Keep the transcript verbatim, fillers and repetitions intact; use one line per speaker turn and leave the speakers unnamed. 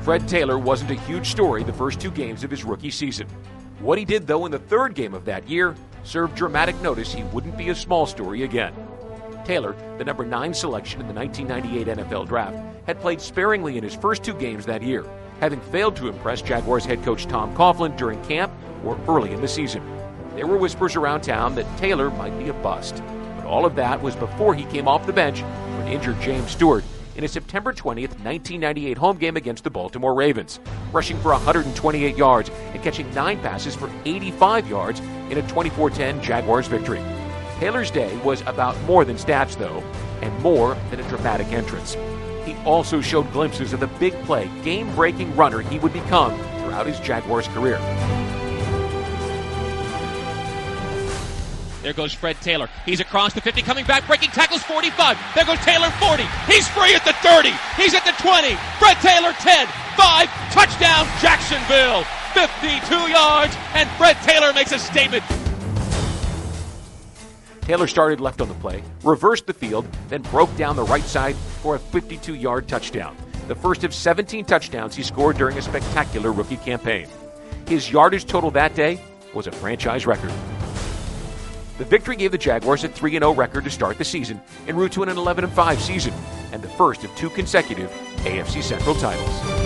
Fred Taylor wasn't a huge story the first two games of his rookie season. What he did, though, in the third game of that year served dramatic notice he wouldn't be a small story again. Taylor, the number nine selection in the nineteen ninety-eight N F L Draft, had played sparingly in his first two games that year, having failed to impress Jaguars head coach Tom Coughlin during camp or early in the season. There were whispers around town that Taylor might be a bust, but all of that was before he came off the bench for an injured James Stewart in a September twentieth, nineteen ninety-eight home game against the Baltimore Ravens, rushing for one hundred twenty-eight yards and catching nine passes for eighty-five yards in a twenty-four ten Jaguars victory. Taylor's day was about more than stats, though, and more than a dramatic entrance. He also showed glimpses of the big play, game-breaking runner he would become throughout his Jaguars career.
There goes Fred Taylor. He's across the fifty, coming back, breaking tackles, forty-five. There goes Taylor, forty. He's free at the thirty. He's at the twenty. Fred Taylor, ten, five, touchdown, Jacksonville. fifty-two yards, and Fred Taylor makes a statement.
Taylor started left on the play, reversed the field, then broke down the right side for a fifty-two-yard touchdown, the first of seventeen touchdowns he scored during a spectacular rookie campaign. His yardage total that day was a franchise record. The victory gave the Jaguars a three and oh record to start the season, en route to an eleven and five season, and the first of two consecutive A F C Central titles.